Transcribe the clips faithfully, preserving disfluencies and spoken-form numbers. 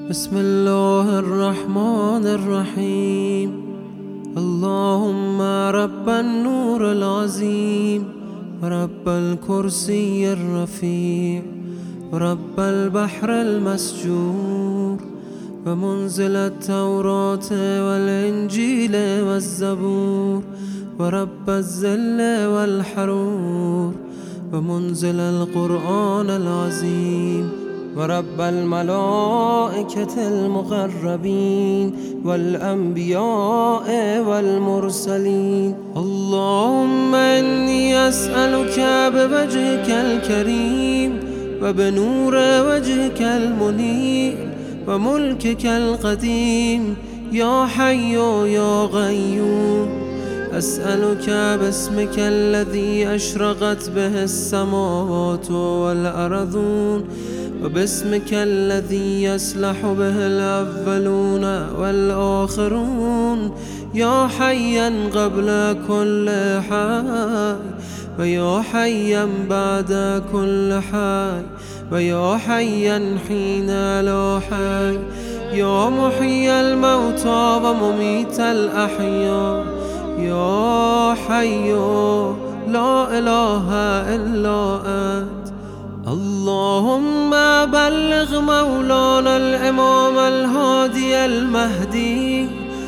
بسم الله الرحمن الرحيم. اللهم رب النور العظيم ورب الكرسي الرفيع ورب البحر المسجور ومنزل التوراة والإنجيل والزبور ورب الظل والحرور ومنزل القرآن العظيم ورب الملائكة المقربين والأنبياء والمرسلين. اللهم إني أسألك بوجهك الكريم وبنور وجهك المنير وملكك القديم يا حي يا قيوم، أسألك باسمك الذي أشرقت به السماوات والأرضون وباسمك الذي يصلح به الأولون والآخرون يا حيا قبل كل حي ويا حيا بعد كل حي ويا حيا حين لا حي، يا محيي الموتى ومميت الأحياء يا حي لا إله إلا أنت. اللهم بلغ مولانا الإمام الهادي المهدي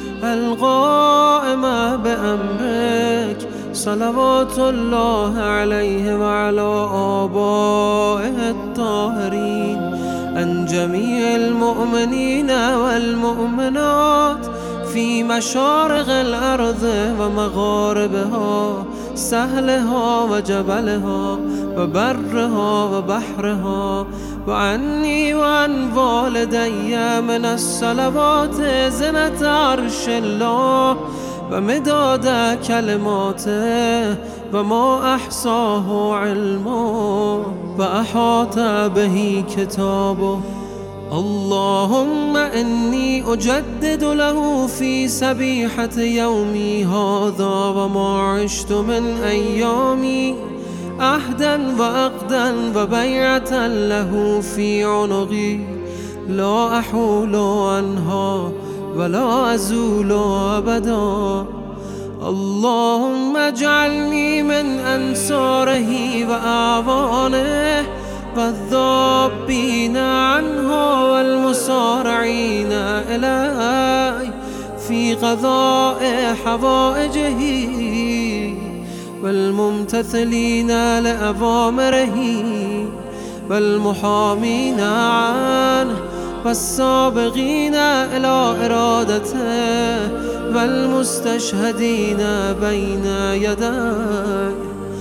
القائم بأمرك صلوات الله عليه وعلى آبائه الطاهرين عن جميع المؤمنين والمؤمنات في مشارق الأرض ومغاربها، سهلها وجبلها وبرها وبحرها، وعني وعن والدي من الصلوات زنة عرش الله ومداد كلماته وما أحصاه علمه وأحاط به كتابه. اللهم إني أجدد له في سبيحة يومي هذا وما عشت من أيامي عهدا وعقدا وبيعة له في عنقي لا أحول عنها ولا أزول أبدا. اللهم اجعلني من أنصاره وأعوانه والذابين عنه والمصارعين إليه في قضاء حوائجه والممتثلين لأوامره والمحامين عنه والسابقين إلى إرادته والمستشهدين بين يديه.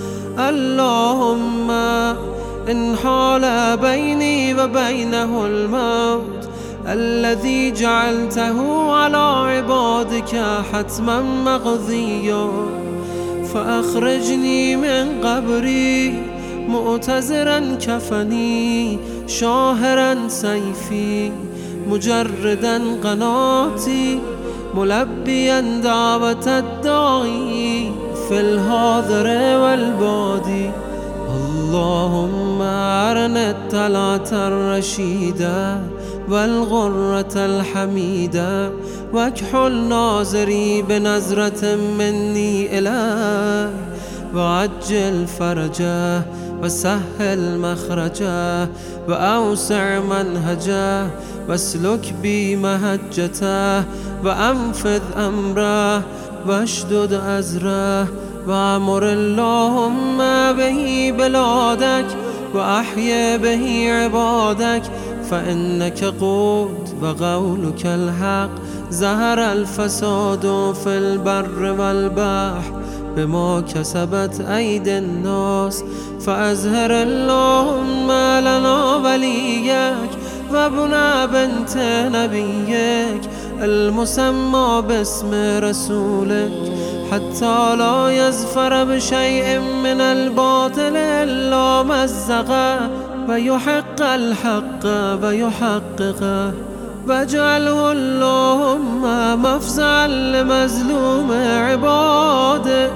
اللهم إن حال بيني وبينه الموت الذي جعلته على عبادك حتما مقضيا فأخرجني من قبري مؤتزرا كفني شاهرا سيفي مجردا قناتي ملبيا دعوة الداعي في الحاضر والبادي. اللهم أرنا الطلعة الرشيدة والغرة الحميدة واكحل ناظري بنظرة مني إليه وعجل فرجه وسهل مخرجه وأوسع منهجه واسلك بي مهجته وأنفذ أمره واشدد أزره وأمر اللهم به بلادك وأحيي به عبادك فإنك قلت وقولك الحق ظهر الفساد في البر والبحر بما كسبت أيدي الناس فأظهر اللهم لنا وليك وابن بنت نبيك المسمى باسم رسولك حتى لا يزفر بشيء من الباطل إلا مزقه ويحق الحق ويحققه واجعله اللهم مفزعا لمظلوم عبادك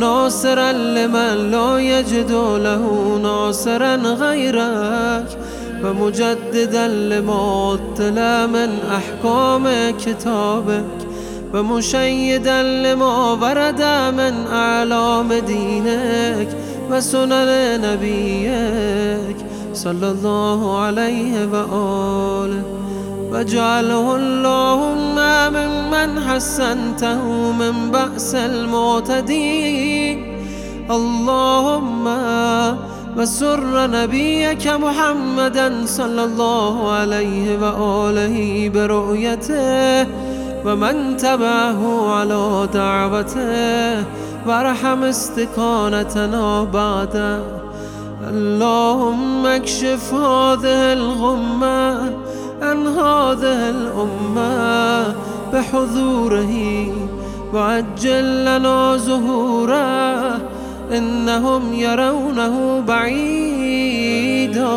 وناصرا لمن لا يجد له ناصرا غيرك ومجددا لما اطلع من أحكام كتابك ومشيدا لما ورد من أعلام دينك وسنن نبيك صلى الله عليه وآله واجعله اللهم ممن حسنته من بأس المعتدين. اللهم وسر نبيك محمدا صلى الله عليه وآله برؤيته ومن تبعه على دعوته وارحم استكانتنا بعده. اللهم اكشف هذه الغمة عن هذه الأمة بحضوره وعجل لنا ظهوره إنهم يرونه بعيدا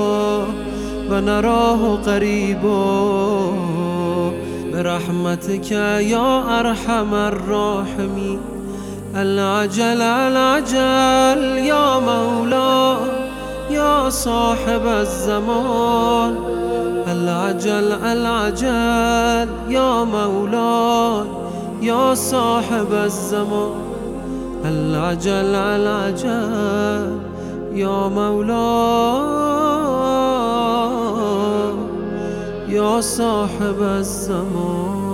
ونراه قريبا برحمتك يا أرحم الراحمين. العجل العجل يا مولا يا صاحب الزمان. العجل العجل يا مولا يا صاحب الزمان. العجل العجل يا مولا يا صاحب الزمان.